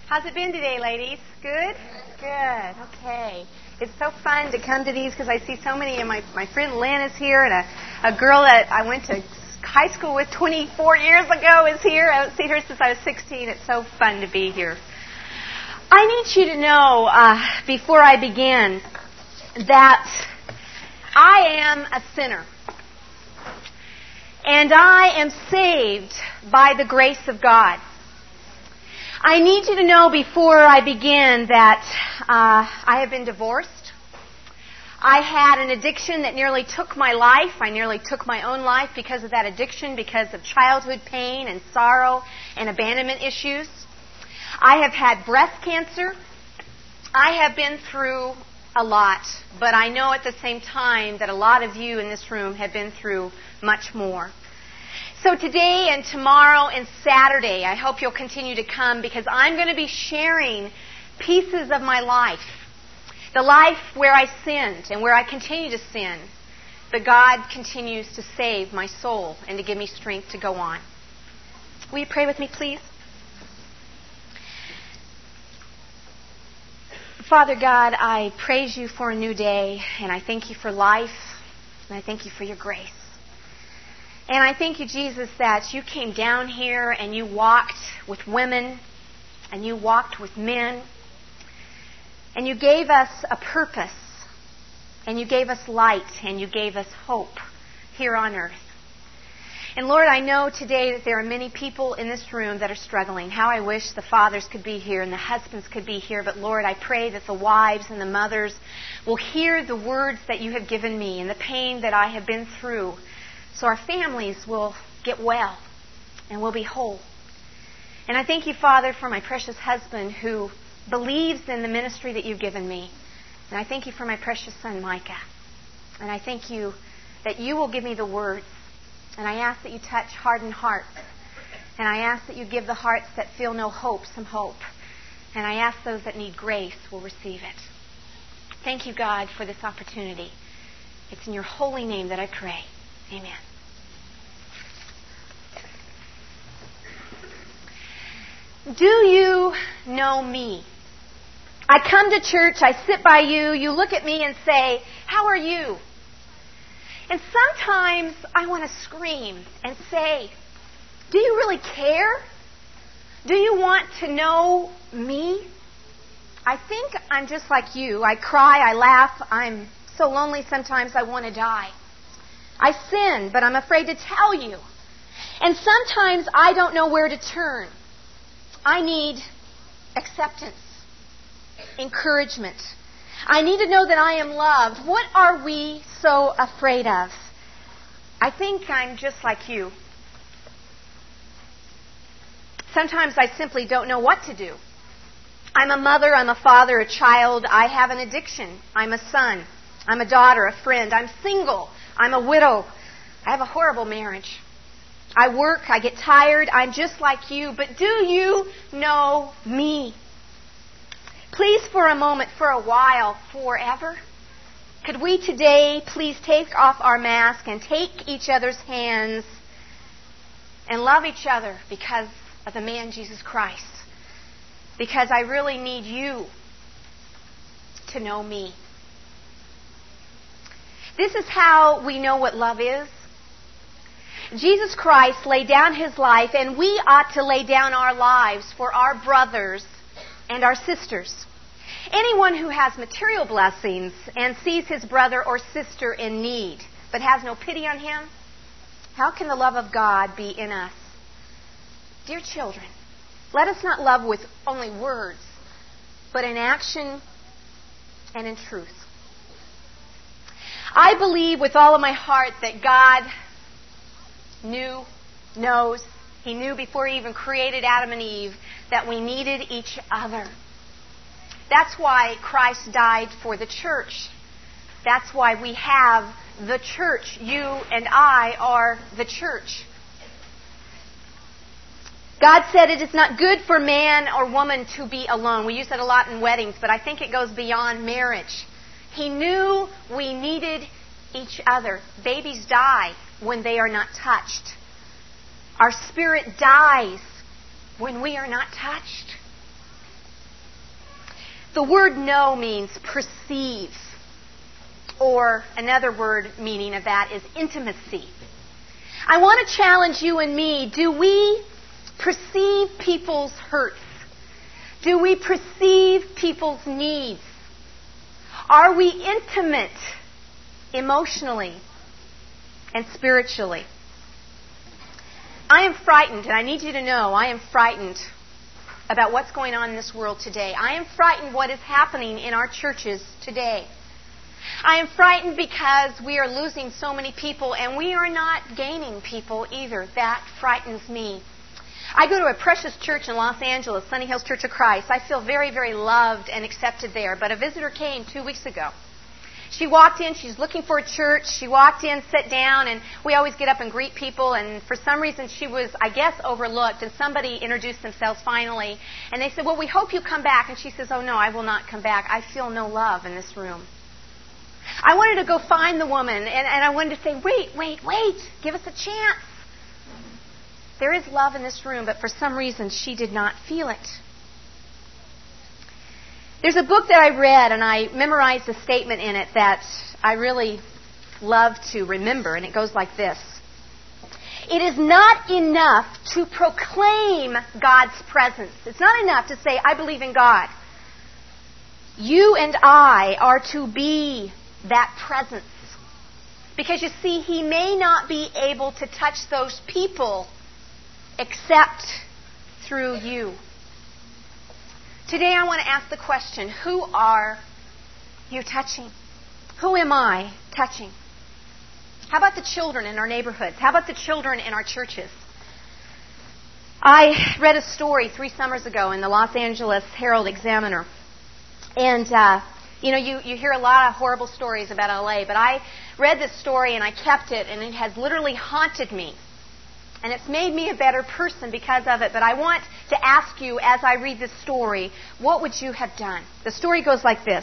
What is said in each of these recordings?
How's it been today, ladies? Good? Good. Okay. It's so fun to come to these because I see so many, and my friend Lynn is here, and a girl that I went to high school with 24 years ago is here. I haven't seen her since I was 16. It's so fun to be here. I need you to know, before I begin, that I am a sinner. And I am saved by the grace of God. I need you to know before I begin that I have been divorced. I had an addiction that nearly took my life. I nearly took my own life because of that addiction, because of childhood pain and sorrow and abandonment issues. I have had breast cancer. I have been through a lot, but I know at the same time that a lot of you in this room have been through much more. So today and tomorrow and Saturday, I hope you'll continue to come because I'm going to be sharing pieces of my life. The life where I sinned and where I continue to sin. But God continues to save my soul and to give me strength to go on. Will you pray with me, please? Father God, I praise you for a new day, and I thank you for life, and I thank you for your grace. And I thank you, Jesus, that you came down here and you walked with women and you walked with men and you gave us a purpose and you gave us light and you gave us hope here on earth. And Lord, I know today that there are many people in this room that are struggling. How I wish the fathers could be here and the husbands could be here. But Lord, I pray that the wives and the mothers will hear the words that you have given me and the pain that I have been through. So our families will get well and will be whole. And I thank you, Father, for my precious husband who believes in the ministry that you've given me. And I thank you for my precious son, Micah. And I thank you that you will give me the words. And I ask that you touch hardened hearts. And I ask that you give the hearts that feel no hope some hope. And I ask those that need grace will receive it. Thank you, God, for this opportunity. It's in your holy name that I pray. Amen. Do you know me? I come to church, I sit by you, you look at me and say, how are you? And sometimes I want to scream and say, do you really care? Do you want to know me? I think I'm just like you. I cry, I laugh, I'm so lonely sometimes I want to die. I sin, but I'm afraid to tell you. And sometimes I don't know where to turn. I need acceptance, encouragement. I need to know that I am loved. What are we so afraid of? I think I'm just like you. Sometimes I simply don't know what to do. I'm a mother, I'm a father, a child. I have an addiction. I'm a son. I'm a daughter, a friend. I'm single. I'm a widow. I have a horrible marriage. I work. I get tired. I'm just like you. But do you know me? Please, for a moment, for a while, forever, could we today please take off our mask and take each other's hands and love each other because of the man Jesus Christ? Because I really need you to know me. This is how we know what love is. Jesus Christ laid down His life, and we ought to lay down our lives for our brothers and our sisters. Anyone who has material blessings and sees his brother or sister in need, but has no pity on him, how can the love of God be in us? Dear children, let us not love with only words, but in action and in truth. I believe with all of my heart that God knows. He knew before He even created Adam and Eve that we needed each other. That's why Christ died for the church. That's why we have the church. You and I are the church. God said it is not good for man or woman to be alone. We use that a lot in weddings, but I think it goes beyond marriage. He knew we needed each other. Babies die when they are not touched. Our spirit dies when we are not touched. The word know means perceive, or another word meaning of that is intimacy. I want to challenge you and me. Do we perceive people's hurts? Do we perceive people's needs? Are we intimate emotionally and spiritually? I am frightened, and I need you to know I am frightened about what's going on in this world today. I am frightened what is happening in our churches today. I am frightened because we are losing so many people, and we are not gaining people either. That frightens me. I go to a precious church in Los Angeles, Sunny Hills Church of Christ. I feel very, very loved and accepted there. But a visitor came 2 weeks ago. She walked in. She's looking for a church. She walked in, sat down, and we always get up and greet people. And for some reason, she was, I guess, overlooked. And somebody introduced themselves finally. And they said, well, we hope you come back. And she says, oh, no, I will not come back. I feel no love in this room. I wanted to go find the woman, and I wanted to say, wait. Give us a chance. There is love in this room, but for some reason, she did not feel it. There's a book that I read, and I memorized a statement in it that I really love to remember, and it goes like this. It is not enough to proclaim God's presence. It's not enough to say, I believe in God. You and I are to be that presence. Because you see, He may not be able to touch those people except through you. Today I want to ask the question, who are you touching? Who am I touching? How about the children in our neighborhoods? How about the children in our churches? I read a story 3 summers ago in the Los Angeles Herald-Examiner. And, you hear a lot of horrible stories about LA, but I read this story and I kept it, and it has literally haunted me. And it's made me a better person because of it. But I want to ask you, as I read this story, what would you have done? The story goes like this.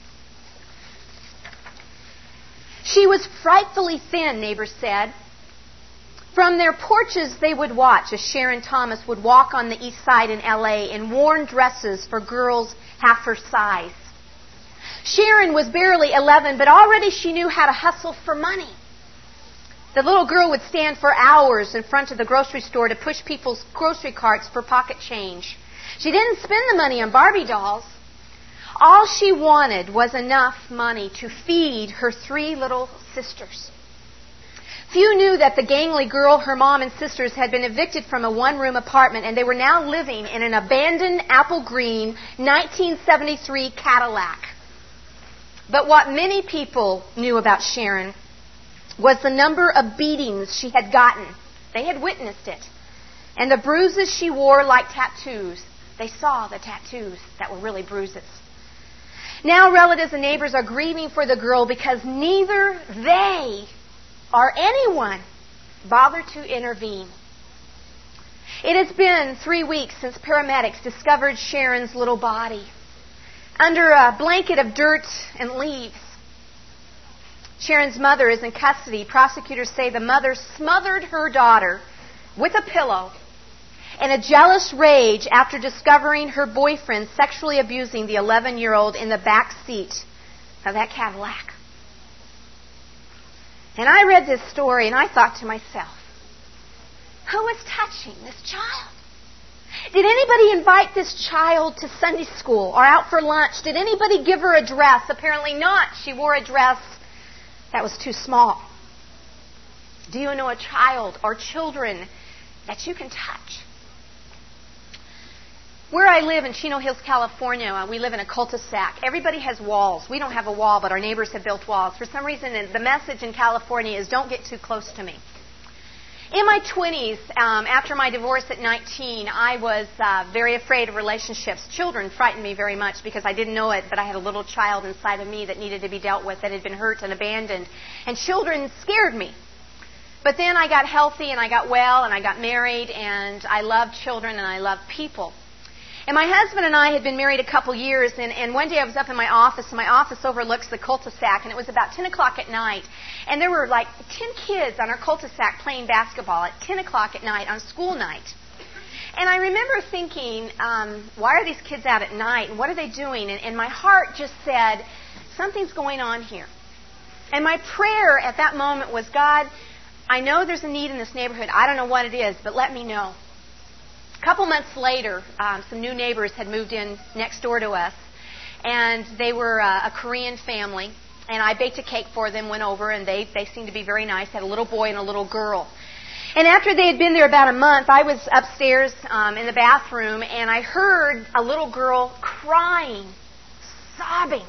She was frightfully thin, neighbors said. From their porches they would watch as Sharon Thomas would walk on the east side in LA in worn dresses for girls half her size. Sharon was barely 11, but already she knew how to hustle for money. The little girl would stand for hours in front of the grocery store to push people's grocery carts for pocket change. She didn't spend the money on Barbie dolls. All she wanted was enough money to feed her 3 little sisters. Few knew that the gangly girl, her mom and sisters, had been evicted from a one-room apartment, and they were now living in an abandoned apple green 1973 Cadillac. But what many people knew about Sharon was the number of beatings she had gotten. They had witnessed it. And the bruises she wore like tattoos. They saw the tattoos that were really bruises. Now relatives and neighbors are grieving for the girl because neither they or anyone bothered to intervene. It has been 3 weeks since paramedics discovered Sharon's little body under a blanket of dirt and leaves. Sharon's mother is in custody. Prosecutors say the mother smothered her daughter with a pillow in a jealous rage after discovering her boyfriend sexually abusing the 11-year-old in the back seat of that Cadillac. And I read this story and I thought to myself, who is touching this child? Did anybody invite this child to Sunday school or out for lunch? Did anybody give her a dress? Apparently not. She wore a dress that was too small. Do you know a child or children that you can touch? Where I live in Chino Hills, California, we live in a cul-de-sac. Everybody has walls. We don't have a wall, but our neighbors have built walls. For some reason, the message in California is don't get too close to me. In my 20s, after my divorce at 19, I was very afraid of relationships. Children frightened me very much because I didn't know it, but I had a little child inside of me that needed to be dealt with, that had been hurt and abandoned. And children scared me. But then I got healthy and I got well and I got married, and I loved children and I loved people. And my husband and I had been married a couple years, and one day I was up in my office, and my office overlooks the cul-de-sac, and it was about 10 o'clock at night. And there were like 10 kids on our cul-de-sac playing basketball at 10 o'clock at night on school night. And I remember thinking, why are these kids out at night? And what are they doing? And my heart just said, something's going on here. And my prayer at that moment was, God, I know there's a need in this neighborhood. I don't know what it is, but let me know. A couple months later, some new neighbors had moved in next door to us. And they were a Korean family. And I baked a cake for them, went over, and they seemed to be very nice. Had a little boy and a little girl. And after they had been there about a month, I was upstairs in the bathroom, and I heard a little girl crying, sobbing.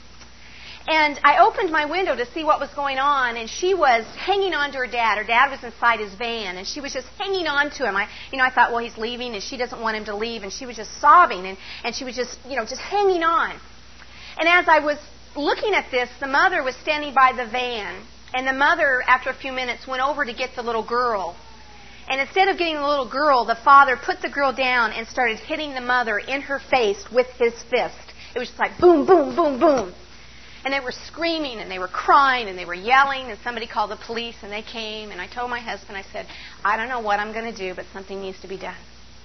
And I opened my window to see what was going on, and she was hanging on to her dad. Her dad was inside his van, and she was just hanging on to him. I thought, well, he's leaving, and she doesn't want him to leave, and she was just sobbing, and she was just hanging on. And as I was looking at this, the mother was standing by the van, and the mother, after a few minutes, went over to get the little girl. And instead of getting the little girl, the father put the girl down and started hitting the mother in her face with his fist. It was just like boom, boom, boom, boom. And they were screaming, and they were crying, and they were yelling, and somebody called the police, and they came, and I told my husband, I said, I don't know what I'm going to do, but something needs to be done.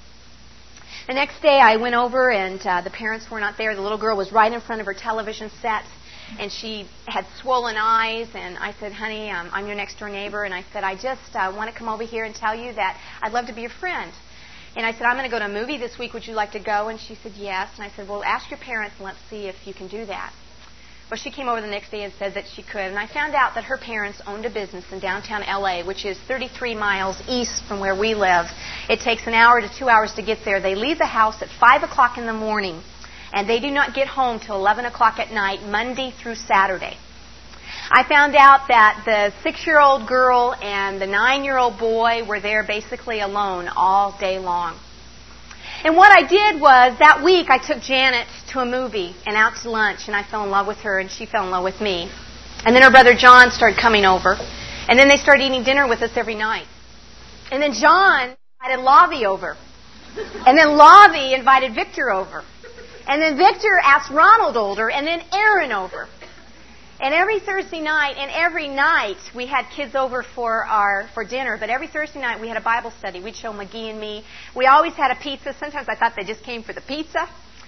The next day I went over, and the parents were not there. The little girl was right in front of her television set, and she had swollen eyes, and I said, honey, I'm your next door neighbor, and I said, I just want to come over here and tell you that I'd love to be your friend. And I said, I'm going to go to a movie this week. Would you like to go? And she said, yes. And I said, well, ask your parents, and let's see if you can do that. Well, she came over the next day and said that she could. And I found out that her parents owned a business in downtown L.A., which is 33 miles east from where we live. It takes an hour to 2 hours to get there. They leave the house at 5 o'clock in the morning, and they do not get home till 11 o'clock at night, Monday through Saturday. I found out that the 6-year-old girl and the 9-year-old boy were there basically alone all day long. And what I did was, that week, I took Janet to a movie and out to lunch, and I fell in love with her, and she fell in love with me. And then her brother John started coming over, and then they started eating dinner with us every night. And then John invited Lavi over. And then Lavi invited Victor over. And then Victor asked Ronald over, and then Aaron over. And every Thursday night, and every night, we had kids over for dinner, but every Thursday night we had a Bible study. We'd show McGee and me. We always had a pizza. Sometimes I thought they just came for the pizza.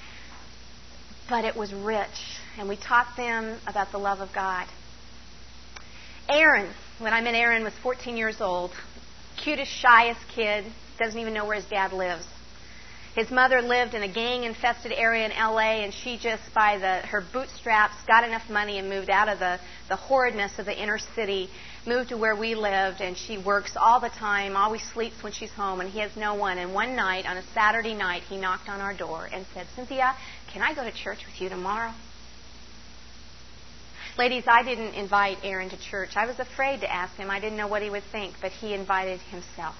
But it was rich, and we taught them about the love of God. Aaron, when I met Aaron, was 14 years old. Cutest, shyest kid. Doesn't even know where his dad lives. His mother lived in a gang-infested area in L.A., and she just, by her bootstraps, got enough money and moved out of the horridness of the inner city, moved to where we lived, and she works all the time, always sleeps when she's home, and he has no one. And one night, on a Saturday night, he knocked on our door and said, Cynthia, can I go to church with you tomorrow? Ladies, I didn't invite Aaron to church. I was afraid to ask him. I didn't know what he would think, but he invited himself.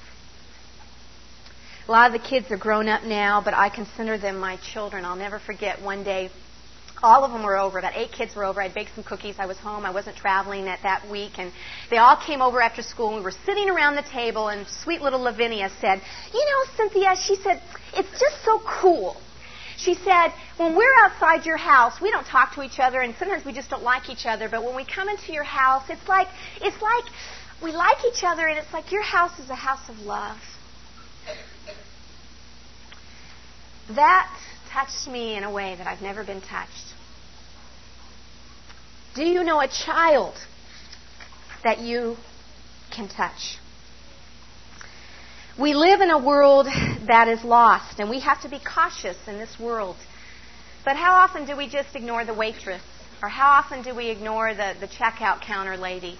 A lot of the kids are grown up now, but I consider them my children. I'll never forget one day, all of them were over. About 8 kids were over. I'd baked some cookies. I was home. I wasn't traveling that week. And they all came over after school, and we were sitting around the table, and sweet little Lavinia said, you know, Cynthia, she said, it's just so cool. She said, when we're outside your house, we don't talk to each other, and sometimes we just don't like each other. But when we come into your house, it's like we like each other, and it's like your house is a house of love. That touched me in a way that I've never been touched. Do you know a child that you can touch? We live in a world that is lost, and we have to be cautious in this world. But how often do we just ignore the waitress? Or how often do we ignore the checkout counter lady?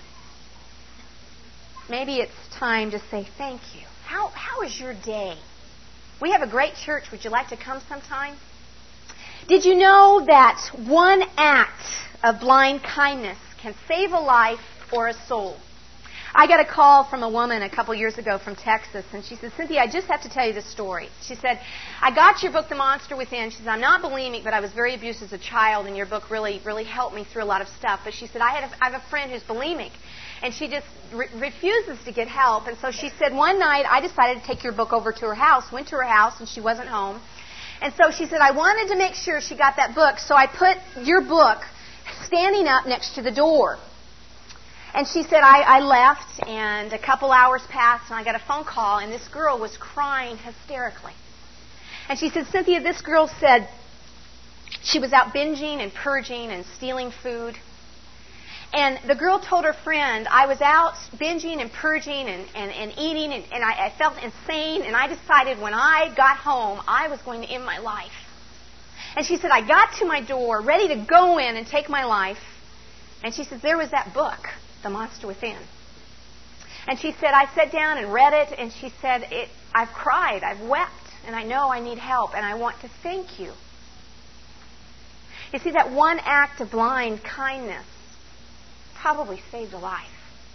Maybe it's time to say thank you. How is your day? We have a great church. Would you like to come sometime? Did you know that one act of blind kindness can save a life or a soul? I got a call from a woman a couple years ago from Texas, and she said, Cynthia, I just have to tell you this story. She said, I got your book, The Monster Within. She said, I'm not bulimic, but I was very abused as a child, and your book really, really helped me through a lot of stuff. But she said, I have a friend who's bulimic, and she just refuses to get help. And so she said, one night I decided to take your book over to her house, went to her house, and she wasn't home. And so she said, I wanted to make sure she got that book, so I put your book standing up next to the door. And she said, I left, and a couple hours passed, and I got a phone call, and this girl was crying hysterically. And she said, Cynthia, this girl said she was out binging and purging and stealing food. And the girl told her friend, I was out binging and purging and eating, and I felt insane, and I decided when I got home, I was going to end my life. And she said, I got to my door, ready to go in and take my life. And she said, there was that book, The Monster Within. And she said, I sat down and read it, and she said, I've cried, I've wept, and I know I need help, and I want to thank you. You see, that one act of blind kindness probably saved a life.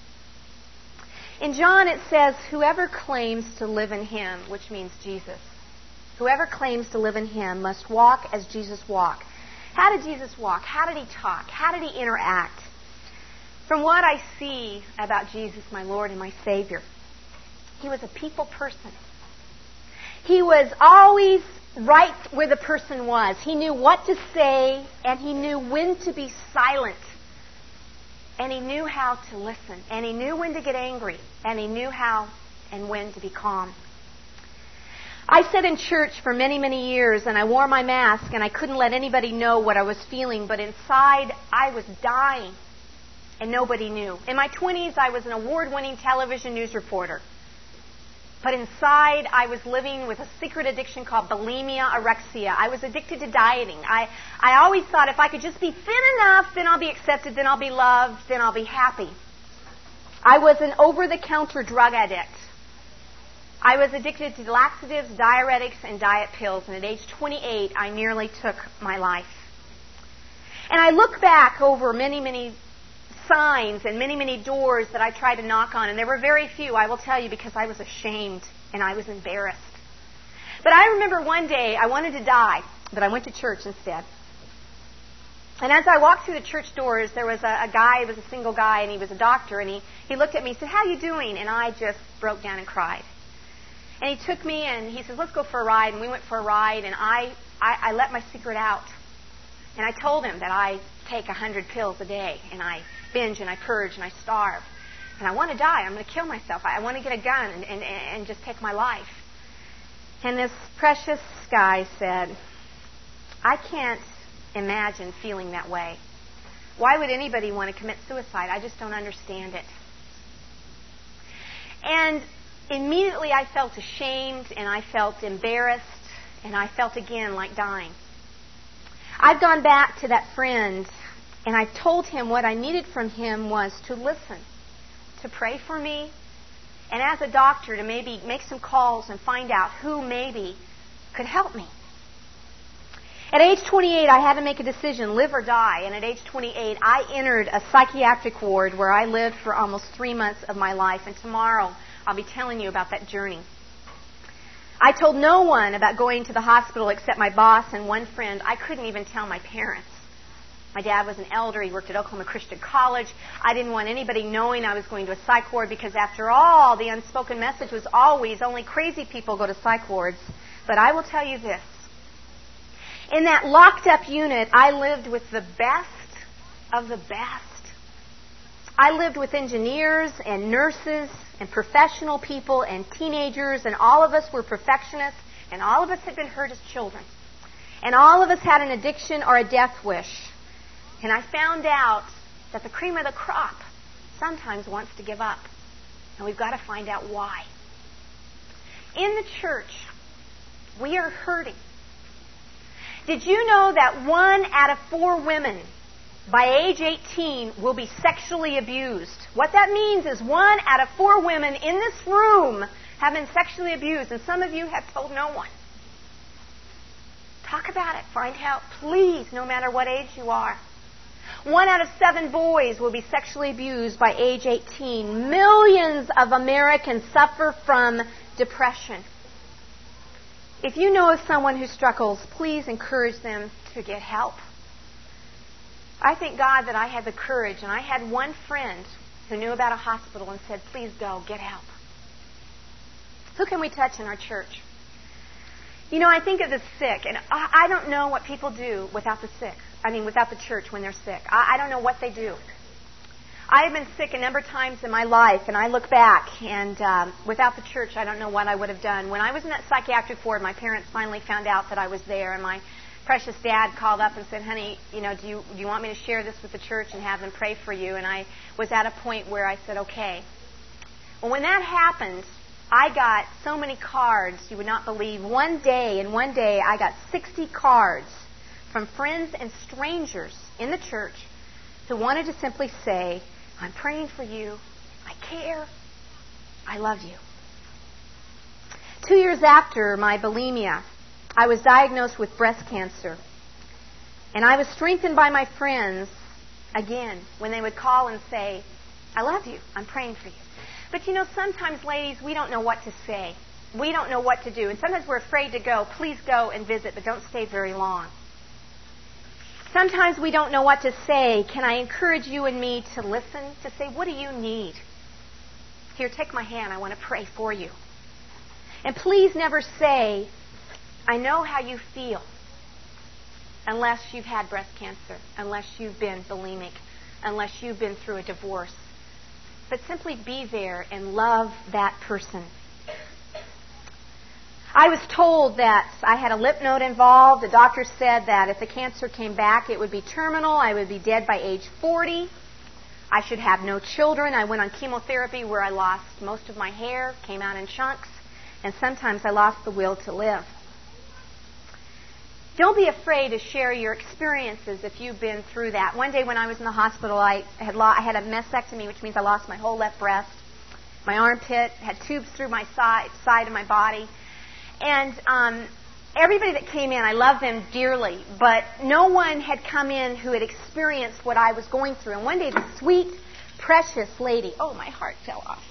In John it says, whoever claims to live in him, which means Jesus, whoever claims to live in him must walk as Jesus walked. How did Jesus walk? How did he talk? How did he interact? From what I see about Jesus, my Lord and my Savior, he was a people person. He was always right where the person was. He knew what to say, and he knew when to be silent. And he knew how to listen. And he knew when to get angry. And he knew how and when to be calm. I sat in church for many, many years, and I wore my mask, and I couldn't let anybody know what I was feeling, but inside I was dying, and nobody knew. In my 20s, I was an award-winning television news reporter. But inside, I was living with a secret addiction called bulimia orexia. I was addicted to dieting. I always thought if I could just be thin enough, then I'll be accepted, then I'll be loved, then I'll be happy. I was an over-the-counter drug addict. I was addicted to laxatives, diuretics, and diet pills. And at age 28, I nearly took my life. And I look back over many, many signs and many, many doors that I tried to knock on, and there were very few, I will tell you, because I was ashamed and I was embarrassed. But I remember one day I wanted to die, but I went to church instead. And as I walked through the church doors, there was a guy, he was a single guy, and he was a doctor, and he looked at me and said, how are you doing? And I just broke down and cried. And he took me and he says, let's go for a ride, and we went for a ride, and I let my secret out. And I told him that I take 100 pills a day, and I binge and I purge and I starve. And I want to die. I'm going to kill myself. I want to get a gun and just take my life. And this precious guy said, I can't imagine feeling that way. Why would anybody want to commit suicide? I just don't understand it. And immediately I felt ashamed and I felt embarrassed and I felt again like dying. I've gone back to that friend and I told him what I needed from him was to listen, to pray for me, and as a doctor to maybe make some calls and find out who maybe could help me. At age 28, I had to make a decision, live or die. And at age 28, I entered a psychiatric ward where I lived for almost 3 months of my life. And tomorrow, I'll be telling you about that journey. I told no one about going to the hospital except my boss and one friend. I couldn't even tell my parents. My dad was an elder. He worked at Oklahoma Christian College. I didn't want anybody knowing I was going to a psych ward because, after all, the unspoken message was always only crazy people go to psych wards. But I will tell you this. In that locked-up unit, I lived with the best of the best. I lived with engineers and nurses and professional people and teenagers, and all of us were perfectionists, and all of us had been hurt as children. And all of us had an addiction or a death wish. And I found out that the cream of the crop sometimes wants to give up. And we've got to find out why. In the church, we are hurting. Did you know that 1 out of 4 women by age 18 will be sexually abused? What that means is 1 out of 4 women in this room have been sexually abused, and some of you have told no one. Talk about it. Find help, please, no matter what age you are. 1 out of 7 boys will be sexually abused by age 18. Millions of Americans suffer from depression. If you know of someone who struggles, please encourage them to get help. I thank God that I had the courage, and I had one friend who knew about a hospital and said, please go, get help. Who can we touch in our church? You know, I think of the sick, and I don't know what people do without the sick. Without the church when they're sick. I don't know what they do. I have been sick a number of times in my life, and I look back, and without the church, I don't know what I would have done. When I was in that psychiatric ward, my parents finally found out that I was there, and my precious dad called up and said, honey, do you want me to share this with the church and have them pray for you? And I was at a point where I said, okay. Well, when that happened, I got so many cards, you would not believe. One day, I got 60 cards from friends and strangers in the church who wanted to simply say, I'm praying for you. I care. I love you. 2 years after my bulimia, I was diagnosed with breast cancer. And I was strengthened by my friends, again, when they would call and say, I love you. I'm praying for you. But sometimes, ladies, we don't know what to say. We don't know what to do. And sometimes we're afraid to go. Please go and visit, but don't stay very long. Sometimes we don't know what to say. Can I encourage you and me to listen, to say, what do you need? Here, take my hand. I want to pray for you. And please never say, I know how you feel, unless you've had breast cancer, unless you've been bulimic, unless you've been through a divorce. But simply be there and love that person. I was told that I had a lymph node involved. The doctor said that if the cancer came back, it would be terminal. I would be dead by age 40. I should have no children. I went on chemotherapy where I lost most of my hair, came out in chunks, and sometimes I lost the will to live. Don't be afraid to share your experiences if you've been through that. One day when I was in the hospital, I had a mastectomy, which means I lost my whole left breast, my armpit, had tubes through my side of my body. And everybody that came in, I love them dearly, but no one had come in who had experienced what I was going through. And one day, the sweet, precious lady, oh, my heart fell off.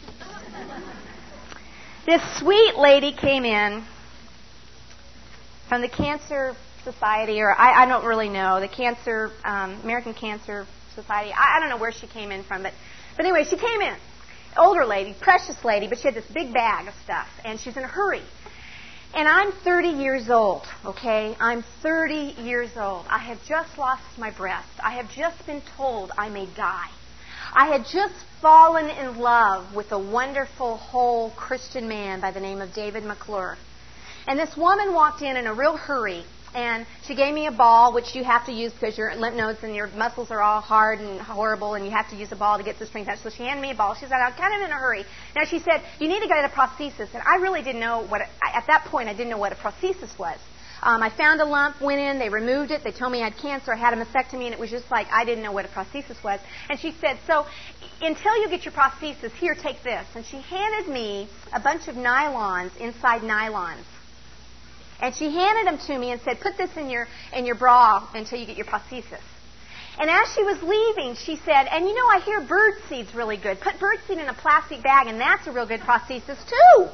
This sweet lady came in from the Cancer Society, or I don't really know, the American Cancer Society. I don't know where she came in from, but anyway, she came in. Older lady, precious lady, but she had this big bag of stuff, and she's in a hurry. And I'm 30 years old, okay? I'm 30 years old. I have just lost my breast. I have just been told I may die. I had just fallen in love with a wonderful, whole Christian man by the name of David McClure. And this woman walked in a real hurry, and she gave me a ball, which you have to use because your lymph nodes and your muscles are all hard and horrible, and you have to use a ball to get the strength out. So she handed me a ball. She said, I'm kind of in a hurry. Now, she said, you need to get a prosthesis. And I really didn't know at that point, I didn't know what a prosthesis was. I found a lump, went in, they removed it. They told me I had cancer. I had a mastectomy, and it was just like I didn't know what a prosthesis was. And she said, so until you get your prosthesis, here, take this. And she handed me a bunch of nylons inside nylons. And she handed them to me and said, put this in your bra until you get your prosthesis. And as she was leaving, she said, and I hear bird seed's really good. Put bird seed in a plastic bag, and that's a real good prosthesis, too.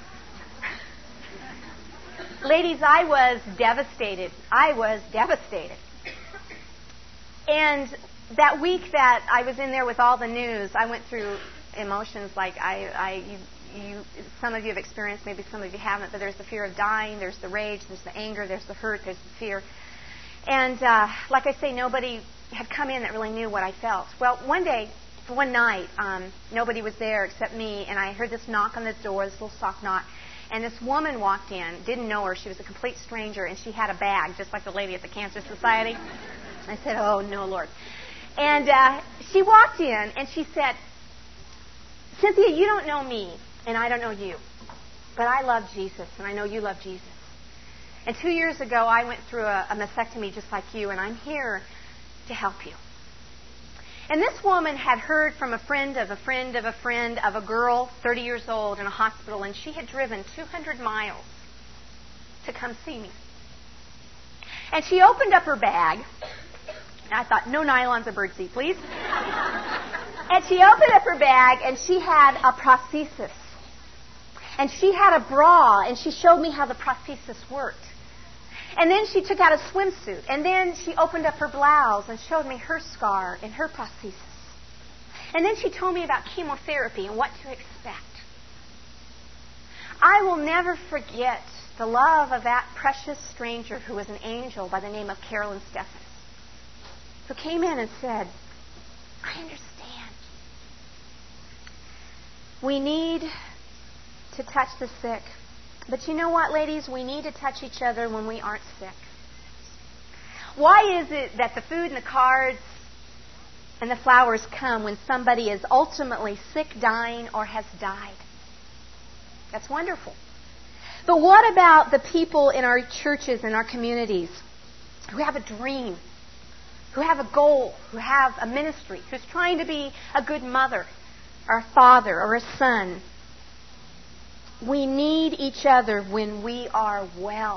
Ladies, I was devastated. And that week that I was in there with all the news, I went through emotions like some of you have experienced, maybe some of you haven't, but there's the fear of dying, there's the rage, there's the anger, there's the hurt, there's the fear. And like I say, nobody had come in that really knew what I felt. Well, one night, nobody was there except me, and I heard this knock on the door, this little soft knock, and this woman walked in, didn't know her, she was a complete stranger, and she had a bag, just like the lady at the Cancer Society. I said, oh, no, Lord. And she walked in, and she said, Cynthia, you don't know me, and I don't know you, but I love Jesus, and I know you love Jesus. And 2 years ago, I went through a mastectomy just like you, and I'm here to help you. And this woman had heard from a friend of a friend of a friend of a girl, 30 years old, in a hospital, and she had driven 200 miles to come see me. And she opened up her bag, and I thought, no nylons or birdseed, please. And she opened up her bag, and she had a prosthesis. And she had a bra, and she showed me how the prosthesis worked. And then she took out a swimsuit, and then she opened up her blouse and showed me her scar and her prosthesis. And then she told me about chemotherapy and what to expect. I will never forget the love of that precious stranger who was an angel by the name of Carolyn Steffens, who came in and said, I understand. We need to touch the sick. But you know what, ladies? We need to touch each other when we aren't sick. Why is it that the food and the cards and the flowers come when somebody is ultimately sick, dying, or has died? That's wonderful. But what about the people in our churches and our communities who have a dream, who have a goal, who have a ministry, who's trying to be a good mother or a father or a son? We need each other when we are well.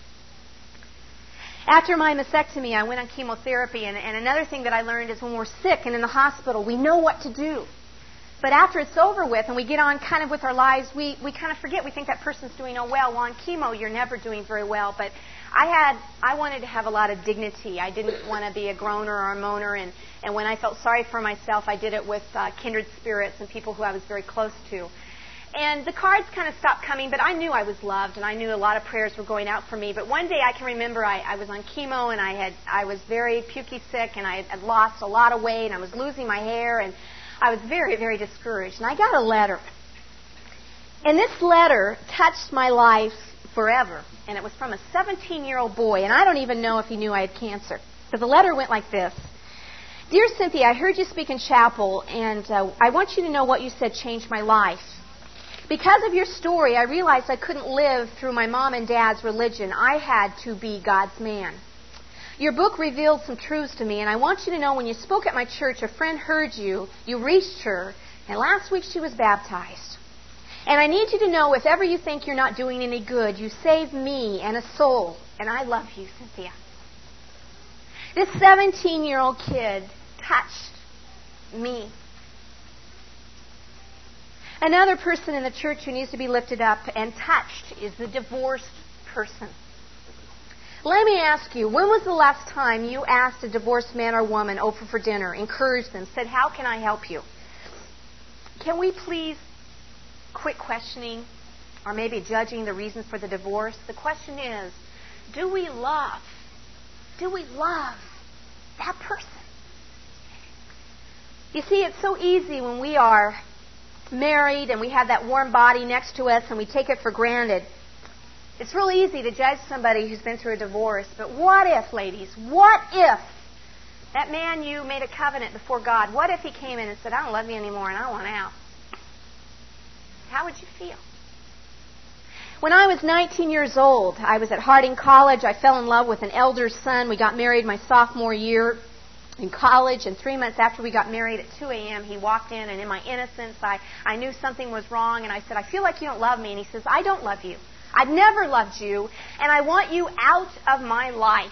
After my mastectomy, I went on chemotherapy, and another thing that I learned is when we're sick and in the hospital, we know what to do. But after it's over with and we get on kind of with our lives, we kind of forget. We think that person's doing well. Well, on chemo, you're never doing very well. But I wanted to have a lot of dignity. I didn't want to be a groaner or a moaner. And when I felt sorry for myself, I did it with kindred spirits and people who I was very close to. And the cards kind of stopped coming, but I knew I was loved, and I knew a lot of prayers were going out for me. But one day I can remember I was on chemo, and I was very pukey sick, and I had lost a lot of weight, and I was losing my hair, and I was very, very discouraged. And I got a letter. And this letter touched my life forever. And it was from a 17-year-old boy, and I don't even know if he knew I had cancer. But the letter went like this. Dear Cynthia, I heard you speak in chapel, and I want you to know what you said changed my life. Because of your story, I realized I couldn't live through my mom and dad's religion. I had to be God's man. Your book revealed some truths to me, and I want you to know when you spoke at my church, a friend heard you, you reached her, and last week she was baptized. And I need you to know, if ever you think you're not doing any good, you saved me and a soul, and I love you, Cynthia. This 17-year-old kid touched me. Another person in the church who needs to be lifted up and touched is the divorced person. Let me ask you, when was the last time you asked a divorced man or woman over for dinner, encouraged them, said, how can I help you? Can we please quit questioning or maybe judging the reason for the divorce? The question is, do we love that person? You see, it's so easy when we are married and we have that warm body next to us and we take it for granted. It's real easy to judge somebody who's been through a divorce. But what if, ladies, what if that man you made a covenant before God, what if he came in and said, I don't love you anymore and I want out? How would you feel? When I was 19 years old, I was at Harding College. I fell in love with an elder's son. We got married my sophomore year in college, and 3 months after we got married at 2 a.m., he walked in, and in my innocence, I knew something was wrong, and I said, I feel like you don't love me. And he says, I don't love you. I've never loved you, and I want you out of my life.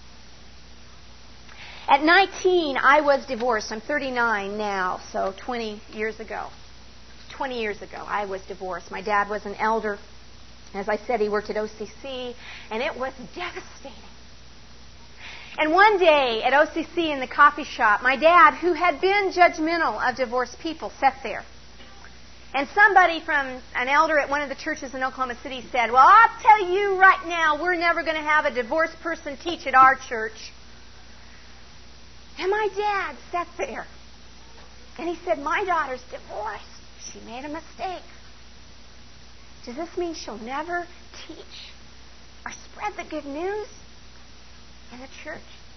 At 19, I was divorced. I'm 39 now, so 20 years ago. 20 years ago, I was divorced. My dad was an elder. As I said, he worked at OCC, and it was devastating. And one day at OCC in the coffee shop, my dad, who had been judgmental of divorced people, sat there. And somebody from an elder at one of the churches in Oklahoma City said, well, I'll tell you right now, we're never going to have a divorced person teach at our church. And my dad sat there. And he said, my daughter's divorced. She made a mistake. Does this mean she'll never teach or spread the good news in the church?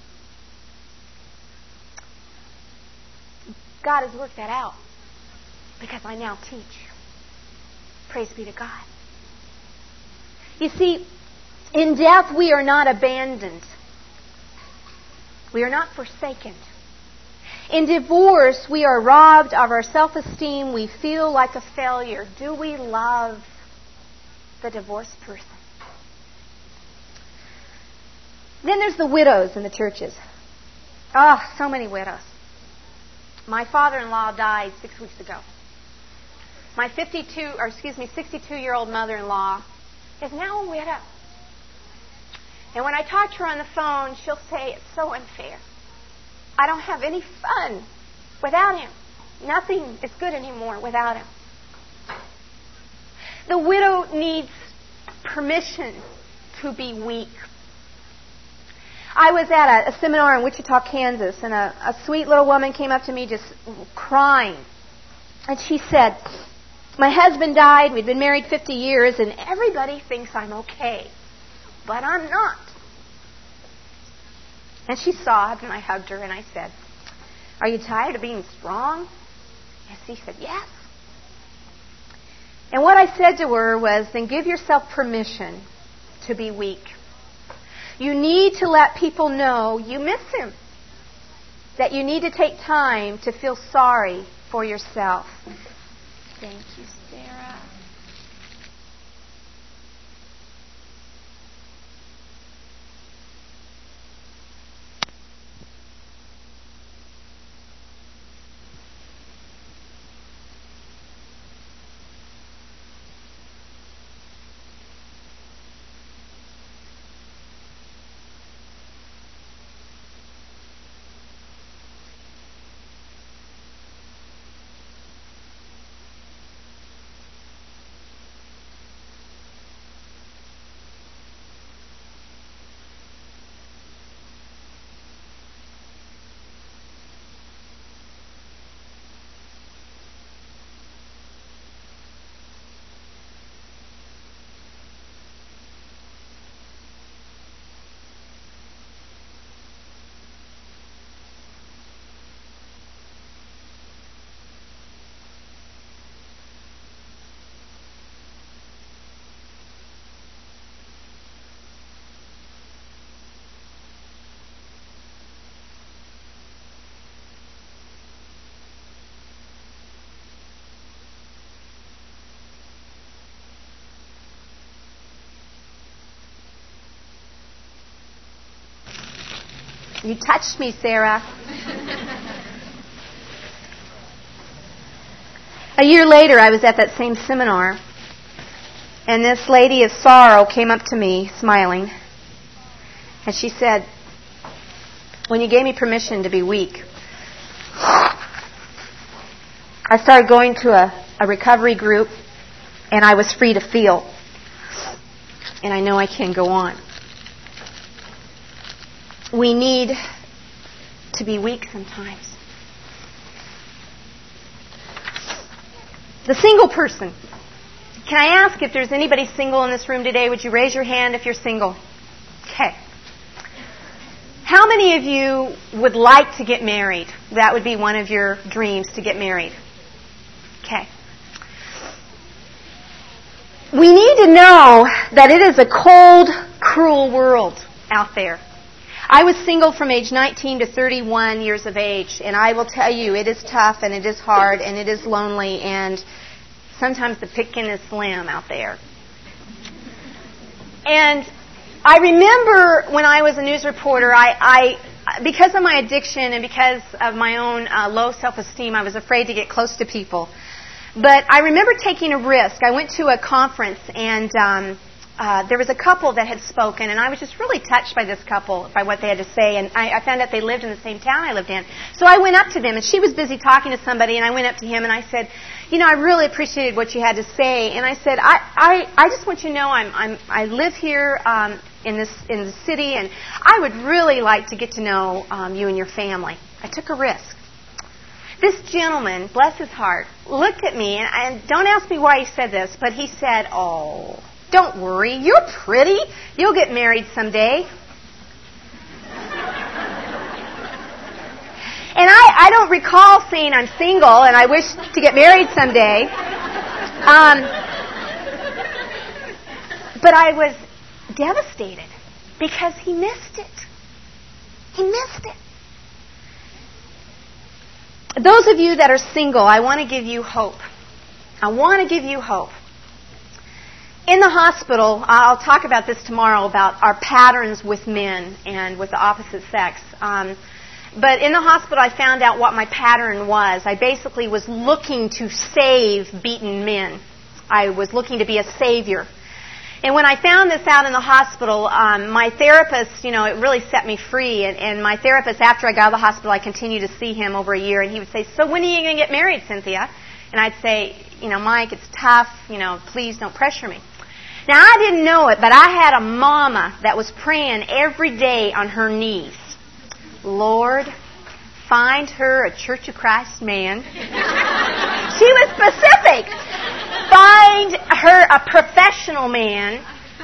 God has worked that out because I now teach. Praise be to God. You see, in death we are not abandoned. We are not forsaken. In divorce we are robbed of our self-esteem. We feel like a failure. Do we love the divorced person? Then there's the widows in the churches. So many widows. My father-in-law died 6 weeks ago. My 62-year-old mother-in-law is now a widow. And when I talk to her on the phone, she'll say, it's so unfair. I don't have any fun without him. Nothing is good anymore without him. The widow needs permission to be weak. I was at a seminar in Wichita, Kansas, and a sweet little woman came up to me just crying. And she said, My husband died. We'd been married 50 years, and everybody thinks I'm okay. But I'm not. And she sobbed, and I hugged her, and I said, "Are you tired of being strong?" And she said, "Yes." And what I said to her was, then give yourself permission to be weak. You need to let people know you miss him. That you need to take time to feel sorry for yourself. Thank you, Sarah. You touched me, Sarah. A year later, I was at that same seminar, and this lady of sorrow came up to me, smiling, and she said, "When you gave me permission to be weak, I started going to a recovery group, and I was free to feel, and I know I can go on." We need to be weak sometimes. The single person. Can I ask if there's anybody single in this room today? Would you raise your hand if you're single? Okay. How many of you would like to get married? That would be one of your dreams, to get married. Okay. We need to know that it is a cold, cruel world out there. I was single from age 19 to 31 years of age, and I will tell you, it is tough, and it is hard, and it is lonely, and sometimes the picking is slim out there. And I remember when I was a news reporter, I because of my addiction and because of my own low self-esteem, I was afraid to get close to people. But I remember taking a risk. I went to a conference, and there was a couple that had spoken, and I was just really touched by this couple, by what they had to say, and I found out they lived in the same town I lived in. So I went up to them, and she was busy talking to somebody, and I went up to him, and I said, "You know, I really appreciated what you had to say," and I said, I just want you to know I live here in the city, and I would really like to get to know you and your family. I took a risk. This gentleman, bless his heart, looked at me, and don't ask me why he said this, but he said, "Oh, don't worry, you're pretty. You'll get married someday." And I don't recall saying I'm single and I wish to get married someday. But I was devastated because he missed it. He missed it. Those of you that are single, I want to give you hope. I want to give you hope. In the hospital, I'll talk about this tomorrow, about our patterns with men and with the opposite sex. But in the hospital, I found out what my pattern was. I basically was looking to save beaten men. I was looking to be a savior. And when I found this out in the hospital, my therapist, it really set me free. And my therapist, after I got out of the hospital, I continued to see him over a year. And he would say, "So when are you going to get married, Cynthia?" And I'd say, "Mike, it's tough. Please don't pressure me." Now, I didn't know it, but I had a mama that was praying every day on her knees. "Lord, find her a Church of Christ man." She was specific. find her a professional man.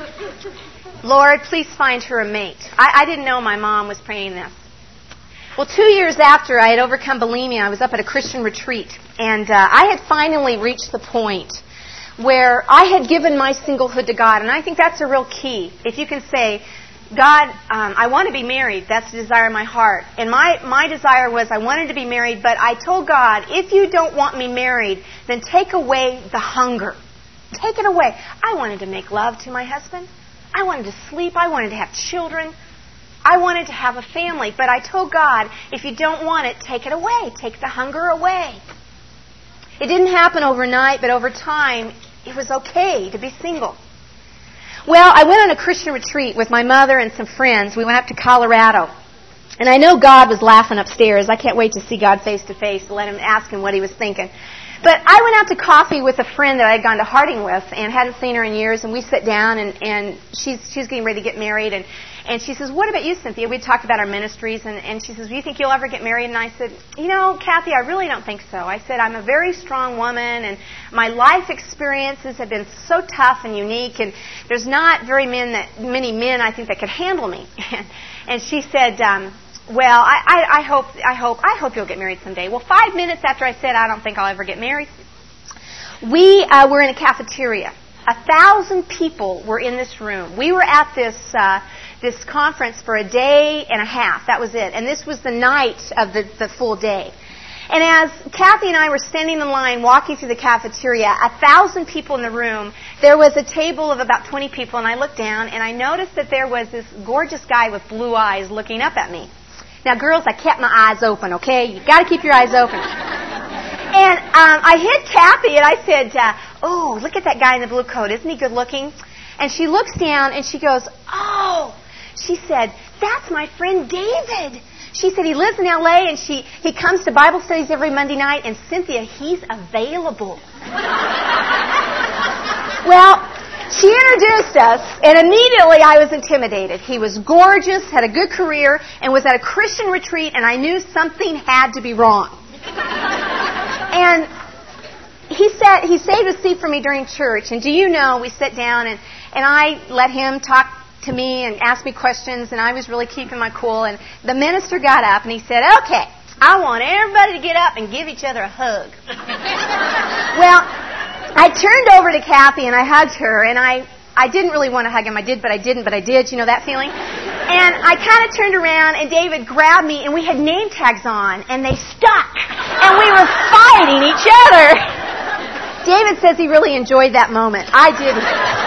Lord, please find her a mate. I didn't know my mom was praying this. Well, 2 years after I had overcome bulimia, I was up at a Christian retreat, and I had finally reached the point where I had given my singlehood to God, and I think that's a real key. If you can say, God, I want to be married. That's the desire of my heart. And my desire was I wanted to be married, but I told God, if you don't want me married, then take away the hunger. Take it away. I wanted to make love to my husband. I wanted to sleep. I wanted to have children. I wanted to have a family. But I told God, if you don't want it, take it away. Take the hunger away. It didn't happen overnight, but over time, it was okay to be single. Well, I went on a Christian retreat with my mother and some friends. We went up to Colorado. And I know God was laughing upstairs. I can't wait to see God face to face to let him ask him what he was thinking. But I went out to coffee with a friend that I had gone to Harding with and hadn't seen her in years. And we sat down, and she's getting ready to get married. And she says, what about you, Cynthia? We talked about our ministries. And she says, do you think you'll ever get married? And I said, you know, Kathy, I really don't think so. I said, I'm a very strong woman, and my life experiences have been so tough and unique. And there's not very many men, I think, that could handle me. And she said, well, I hope you'll get married someday. Well, 5 minutes after I said I don't think I'll ever get married, we were in a cafeteria. 1,000 people were in this room. We were at this conference for a day and a half. That was it. And this was the night of the full day. And as Kathy and I were standing in line walking through the cafeteria, 1,000 people in the room, there was a table of about 20 people, and I looked down and I noticed that there was this gorgeous guy with blue eyes looking up at me. Now, girls, I kept my eyes open, okay? You got to keep your eyes open. And I hit Kathy, and I said, oh, look at that guy in the blue coat. Isn't he good looking? And she looks down, and she goes, oh. She said, that's my friend David. She said he lives in L.A., and he comes to Bible studies every Monday night, and Cynthia, he's available. Well, she introduced us, and immediately I was intimidated. He was gorgeous, had a good career, and was at a Christian retreat, and I knew something had to be wrong. And he saved a seat for me during church, and do you know, we sat down, and I let him talk to me and ask me questions, and I was really keeping my cool, and the minister got up, and he said, okay, I want everybody to get up and give each other a hug. Well, I turned over to Kathy and I hugged her, and I didn't really want to hug him. I did, but I didn't, but I did. You know that feeling? And I kind of turned around, and David grabbed me, and we had name tags on, and they stuck, and we were fighting each other. David says he really enjoyed that moment. I didn't.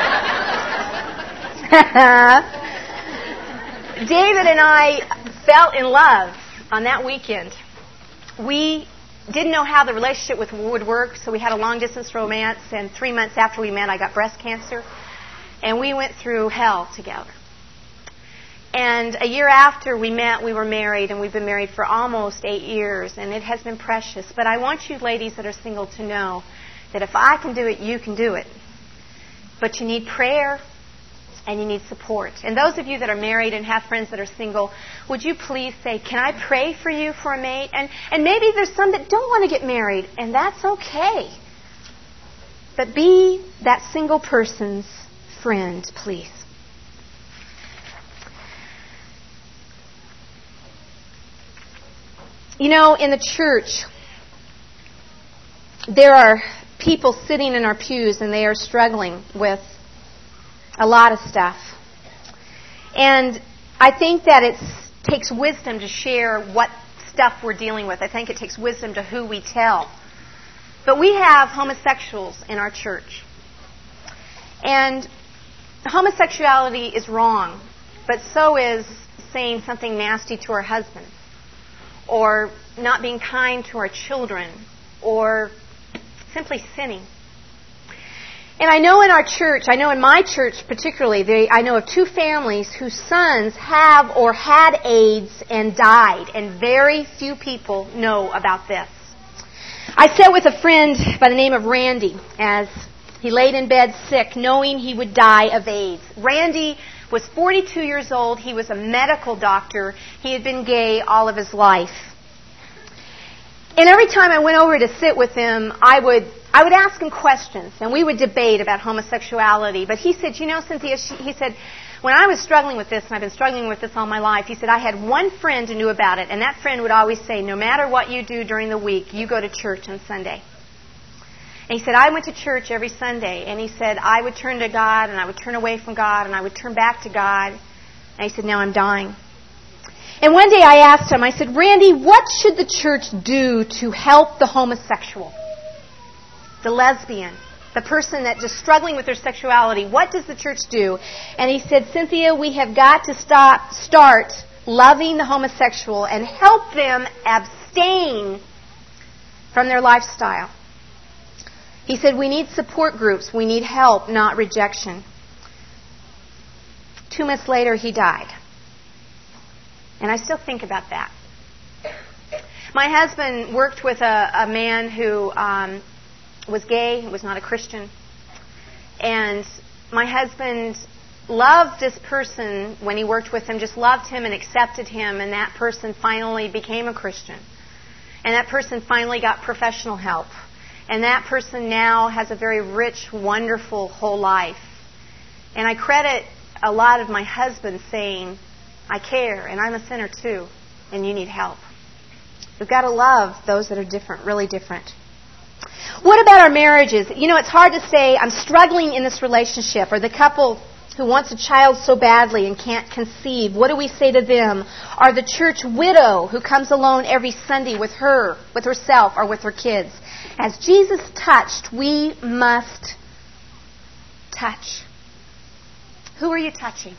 David and I fell in love on that weekend. We didn't know how the relationship would work, so we had a long-distance romance, and 3 months after we met, I got breast cancer, and we went through hell together. And a year after we met, we were married, and we've been married for almost 8 years, and it has been precious. But I want you ladies that are single to know that if I can do it, you can do it. But you need prayer, and you need support. And those of you that are married and have friends that are single, would you please say, can I pray for you for a mate? And maybe there's some that don't want to get married, and that's okay. But be that single person's friend, please. You know, in the church, there are people sitting in our pews, and they are struggling with a lot of stuff. And I think that it takes wisdom to share what stuff we're dealing with. I think it takes wisdom to who we tell. But we have homosexuals in our church. And homosexuality is wrong, but so is saying something nasty to our husbands, or not being kind to our children, or simply sinning. And I know in our church, I know in my church particularly, I know of 2 families whose sons have or had AIDS and died, and very few people know about this. I sat with a friend by the name of Randy as he laid in bed sick, knowing he would die of AIDS. Randy was 42 years old. He was a medical doctor. He had been gay all of his life. And every time I went over to sit with him, I would I would ask him questions, and we would debate about homosexuality. But he said, you know, Cynthia, he said, when I was struggling with this, and I've been struggling with this all my life, he said, I had one friend who knew about it, and that friend would always say, no matter what you do during the week, you go to church on Sunday. And he said, I went to church every Sunday, and he said, I would turn to God, and I would turn away from God, and I would turn back to God. And he said, now I'm dying. And one day I asked him, I said, Randy, what should the church do to help the homosexual, the lesbian, the person that's just struggling with their sexuality? What does the church do? And he said, Cynthia, we have got to start loving the homosexual and help them abstain from their lifestyle. He said, we need support groups. We need help, not rejection. 2 months later, he died. And I still think about that. My husband worked with a man who was gay, who was not a Christian. And my husband loved this person when he worked with him, just loved him and accepted him, and that person finally became a Christian. And that person finally got professional help. And that person now has a very rich, wonderful whole life. And I credit a lot of my husband saying, I care, and I'm a sinner too, and you need help. We've got to love those that are different, really different. What about our marriages? You know, it's hard to say, I'm struggling in this relationship, or the couple who wants a child so badly and can't conceive. What do we say to them? Or the church widow who comes alone every Sunday with herself, or with her kids. As Jesus touched, we must touch. Who are you touching?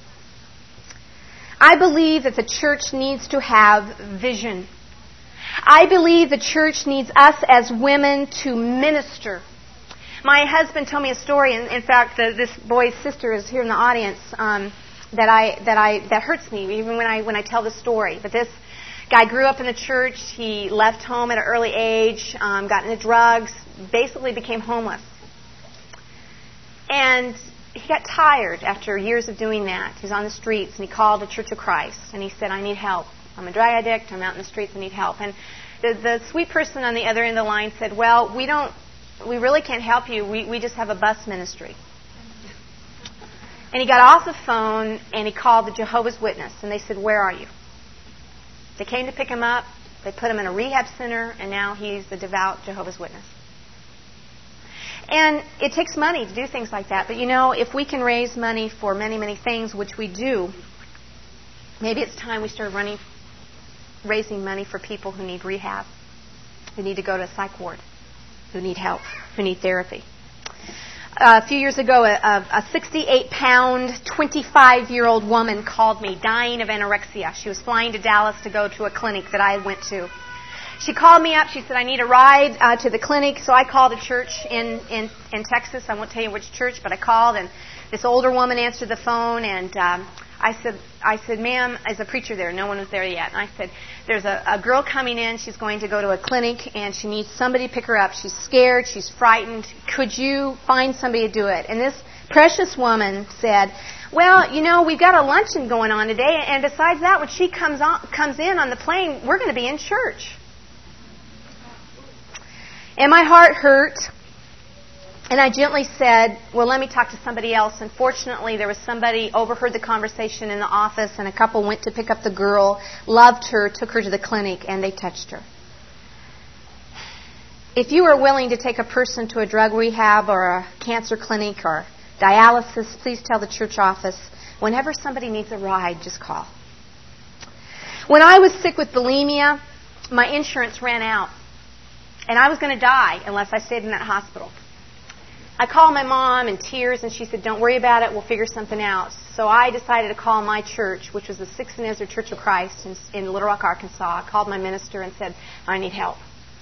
I believe that the church needs to have vision. I believe the church needs us as women to minister. My husband told me a story, and in fact, this boy's sister is here in the audience. That hurts me even when I tell the story. But this guy grew up in the church. He left home at an early age, got into drugs, basically became homeless, and he got tired after years of doing that. He was on the streets, and he called the Church of Christ, and he said, I need help. I'm a drug addict. I'm out in the streets. I need help. And the sweet person on the other end of the line said, well, we really can't help you. We just have a bus ministry. And he got off the phone, and he called the Jehovah's Witness, and they said, where are you? They came to pick him up. They put him in a rehab center, and now he's a devout Jehovah's Witness. And it takes money to do things like that. But, you know, if we can raise money for many, many things, which we do, maybe it's time we start raising money for people who need rehab, who need to go to a psych ward, who need help, who need therapy. A few years ago, a 68-pound, 25-year-old woman called me, dying of anorexia. She was flying to Dallas to go to a clinic that I went to. She called me up. She said, I need a ride to the clinic. So I called a church in Texas. I won't tell you which church, but I called, and this older woman answered the phone, and I said, ma'am, as a preacher there, no one was there yet. And I said, there's a girl coming in. She's going to go to a clinic, and she needs somebody to pick her up. She's scared. She's frightened. Could you find somebody to do it? And this precious woman said, well, you know, we've got a luncheon going on today, and besides that, when she comes in on the plane, we're going to be in church. And my heart hurt, and I gently said, well, let me talk to somebody else. Unfortunately, there was somebody overheard the conversation in the office, and a couple went to pick up the girl, loved her, took her to the clinic, and they touched her. If you are willing to take a person to a drug rehab or a cancer clinic or dialysis, please tell the church office. Whenever somebody needs a ride, just call. When I was sick with bulimia, my insurance ran out. And I was going to die unless I stayed in that hospital. I called my mom in tears, and she said, don't worry about it. We'll figure something out. So I decided to call my church, which was the Sixth and Ezra Church of Christ in Little Rock, Arkansas. I called my minister and said, I need help.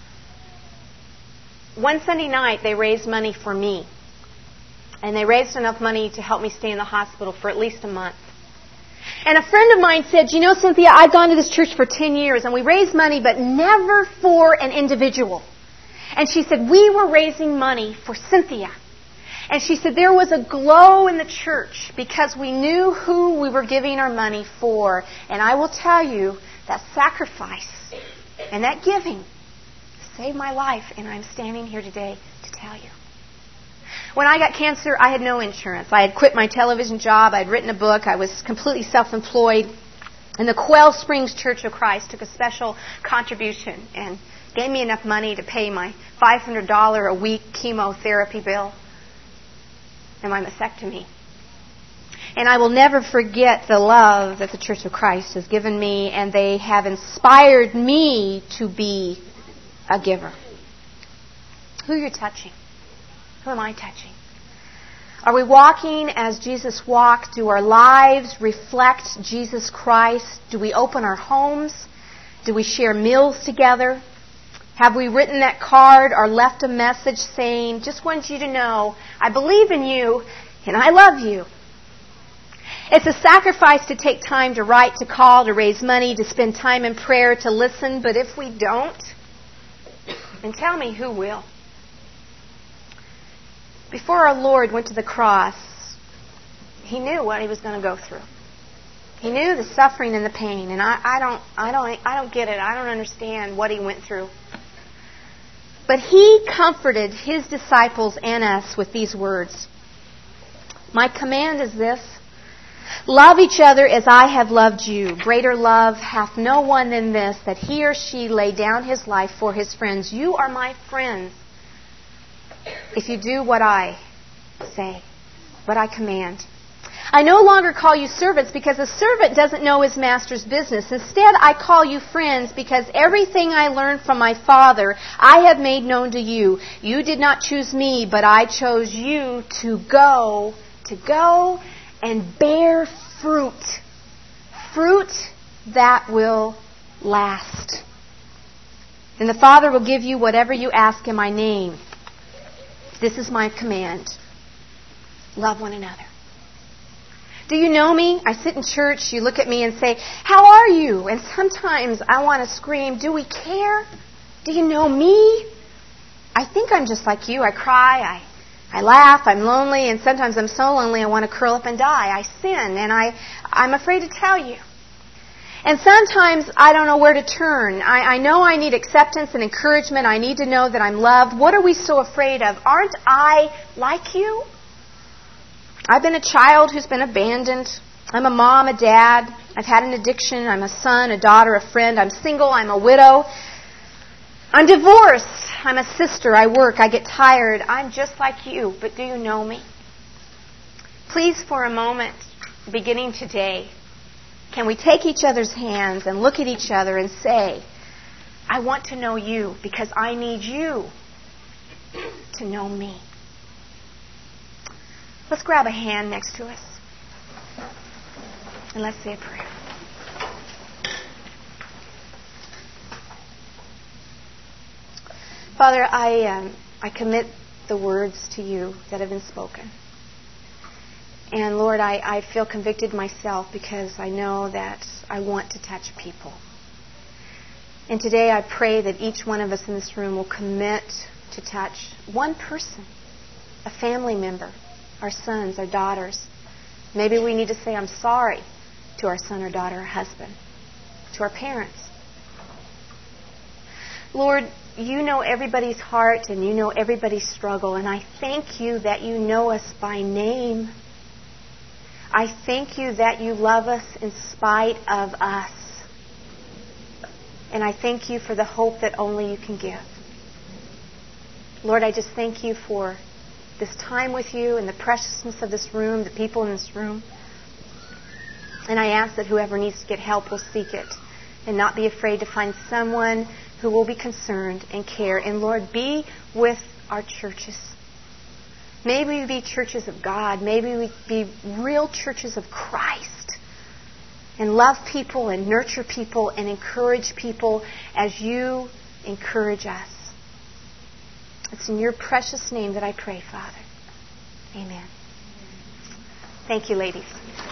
One Sunday night, they raised money for me. And they raised enough money to help me stay in the hospital for at least a month. And a friend of mine said, you know, Cynthia, I've gone to this church for 10 years, and we raised money, but never for an individual. And she said, we were raising money for Cynthia. And she said, there was a glow in the church because we knew who we were giving our money for. And I will tell you, that sacrifice and that giving saved my life, and I'm standing here today to tell you. When I got cancer, I had no insurance. I had quit my television job. I had written a book. I was completely self-employed. And the Quail Springs Church of Christ took a special contribution and gave me enough money to pay my $500 a week chemotherapy bill and my mastectomy. And I will never forget the love that the Church of Christ has given me, and they have inspired me to be a giver. Who are you touching? Who am I touching? Are we walking as Jesus walked? Do our lives reflect Jesus Christ? Do we open our homes? Do we share meals together? Have we written that card or left a message saying, just want you to know, I believe in you and I love you? It's a sacrifice to take time to write, to call, to raise money, to spend time in prayer, to listen. But if we don't, then tell me who will. Before our Lord went to the cross, He knew what He was going to go through. He knew the suffering and the pain, and I don't get it. I don't understand what He went through. But He comforted His disciples and us with these words. My command is this: love each other as I have loved you. Greater love hath no one than this, that he or she lay down his life for his friends. You are my friends if you do what I say, what I command. I no longer call you servants, because a servant doesn't know his master's business. Instead, I call you friends, because everything I learned from my Father I have made known to you. You did not choose me, but I chose you to go and bear fruit. Fruit that will last. And the Father will give you whatever you ask in my name. This is my command. Love one another. Do you know me? I sit in church, you look at me and say, how are you? And sometimes I want to scream, do we care? Do you know me? I think I'm just like you. I cry, I laugh, I'm lonely, and sometimes I'm so lonely I want to curl up and die. I sin, and I'm afraid to tell you. And sometimes I don't know where to turn. I know I need acceptance and encouragement. I need to know that I'm loved. What are we so afraid of? Aren't I like you? I've been a child who's been abandoned. I'm a mom, a dad. I've had an addiction. I'm a son, a daughter, a friend. I'm single. I'm a widow. I'm divorced. I'm a sister. I work. I get tired. I'm just like you. But do you know me? Please, for a moment, beginning today, can we take each other's hands and look at each other and say, I want to know you because I need you to know me. Let's grab a hand next to us and let's say a prayer. Father, I commit the words to you that have been spoken. And Lord, I feel convicted myself because I know that I want to touch people. And today I pray that each one of us in this room will commit to touch one person, a family member, our sons, our daughters. Maybe we need to say, I'm sorry to our son or daughter or husband, to our parents. Lord, you know everybody's heart and you know everybody's struggle. And I thank you that you know us by name. I thank you that you love us in spite of us. And I thank you for the hope that only you can give. Lord, I just thank you for this time with you and the preciousness of this room, the people in this room. And I ask that whoever needs to get help will seek it and not be afraid to find someone who will be concerned and care. And Lord, be with our churches. May we be churches of God. May we be real churches of Christ and love people and nurture people and encourage people as you encourage us. It's in your precious name that I pray, Father. Amen. Thank you, ladies.